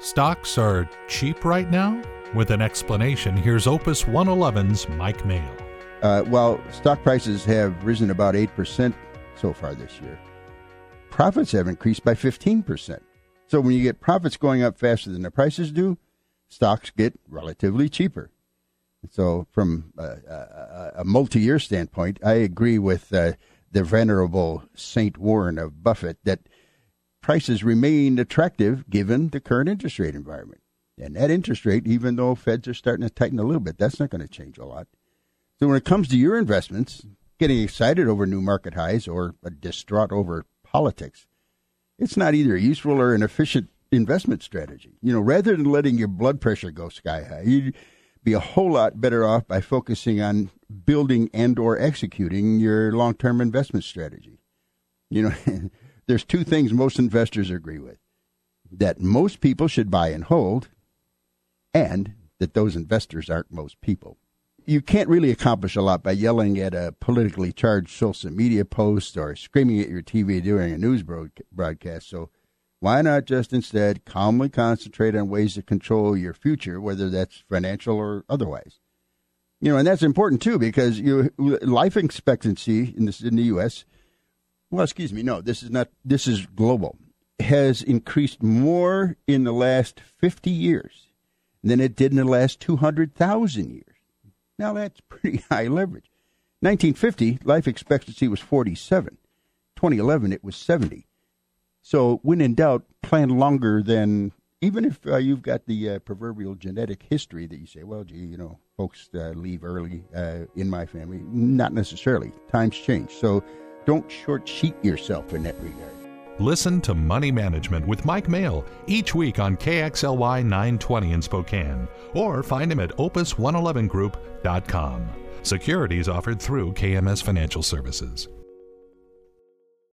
Stocks are cheap right now? With an explanation, here's Opus 111's Mike Mayo. While stock prices have risen about 8% so far this year, profits have increased by 15%. So when you get profits going up faster than the prices do, stocks get relatively cheaper. So from a multi-year standpoint, I agree with the venerable St. Warren of Buffett that prices remain attractive given the current interest rate environment. And that interest rate, even though Feds are starting to tighten a little bit, that's not going to change a lot. So when it comes to your investments, getting excited over new market highs or distraught over politics, it's not either a useful or an efficient investment strategy. Rather than letting your blood pressure go sky high, you'd be a whole lot better off by focusing on building and or executing your long-term investment strategy. There's two things most investors agree with: that most people should buy and hold, and that those investors aren't most people. You can't really accomplish a lot by yelling at a politically charged social media post or screaming at your TV during a news broadcast. So why not just instead calmly concentrate on ways to control your future, whether that's financial or otherwise? And that's important, too, because life expectancy in the U.S., this is global, has increased more in the last 50 years than it did in the last 200,000 years. Now, that's pretty high leverage. 1950, life expectancy was 47. 2011, it was 70. So when in doubt, plan longer than, even if you've got the proverbial genetic history that you say, well, gee, folks leave early in my family. Not necessarily. Times change. So don't short sheet yourself in that regard. Listen to Money Management with Mike Mayo each week on KXLY 920 in Spokane, or find him at opus111group.com. Securities offered through KMS Financial Services.